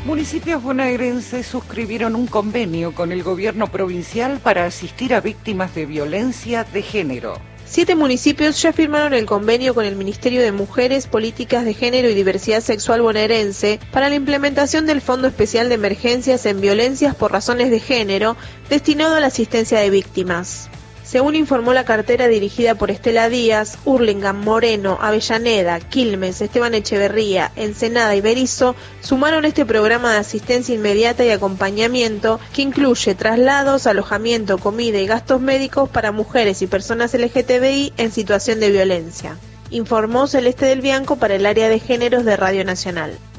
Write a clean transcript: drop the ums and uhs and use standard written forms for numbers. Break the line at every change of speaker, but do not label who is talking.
Municipios bonaerenses suscribieron un convenio con el gobierno provincial para asistir a víctimas de violencia de género.
7 municipios ya firmaron el convenio con el Ministerio de Mujeres, Políticas de Género y Diversidad Sexual bonaerense para la implementación del Fondo Especial de Emergencias en Violencias por Razones de Género, destinado a la asistencia de víctimas. Según informó la cartera dirigida por Estela Díaz, Hurlingham, Moreno, Avellaneda, Quilmes, Esteban Echeverría, Ensenada y Berisso sumaron este programa de asistencia inmediata y acompañamiento que incluye traslados, alojamiento, comida y gastos médicos para mujeres y personas LGTBI en situación de violencia. Informó Celeste del Bianco para el área de géneros de Radio Nacional.